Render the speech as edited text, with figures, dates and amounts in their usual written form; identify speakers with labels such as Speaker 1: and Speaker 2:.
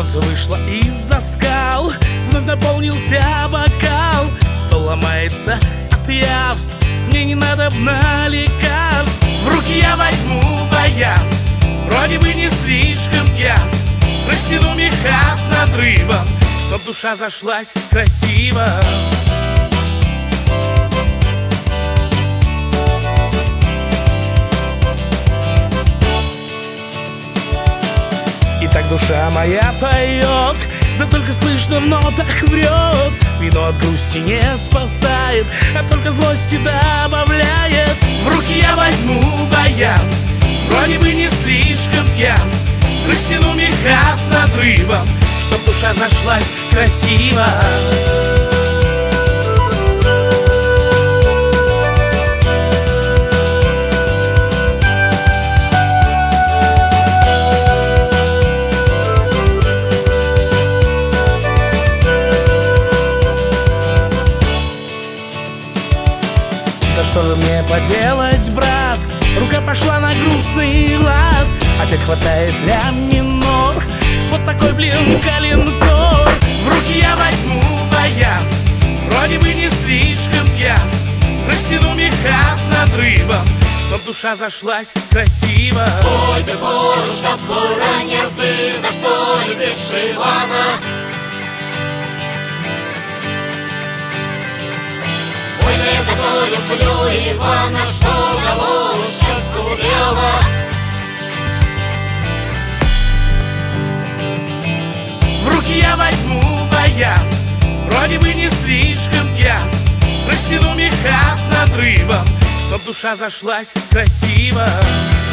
Speaker 1: Солнце вышло из-за скал, вновь наполнился бокал. Стол ломается от явств, мне не надо лекарств. В руки я возьму баян, вроде бы не слишком пьян. Растяну меха с надрывом, чтоб душа зашлась красиво. И так душа моя поет, да только слышно в нотах врет. Вино от грусти не спасает, а только злости добавляет. В руки я возьму баян, вроде бы не слишком пьян. Растяну меха с надрывом, чтоб душа зашлась красиво. Да что же мне поделать, брат? Рука пошла на грустный лад. Опять хватает ля минор, вот такой, блин, калинкор. В руки я возьму баян, вроде бы не слишком пьян. Растяну меха с надрывом, чтоб душа зашлась красиво.
Speaker 2: Ой, ты Борюшка, буранер, ты за что любишь Ивана? Ой, не за то люблю Ивана, что головушка кудрява.
Speaker 1: В руки я возьму баян, вроде бы не слишком пьян. Растяну меха с надрывом, чтоб душа зашлась красиво.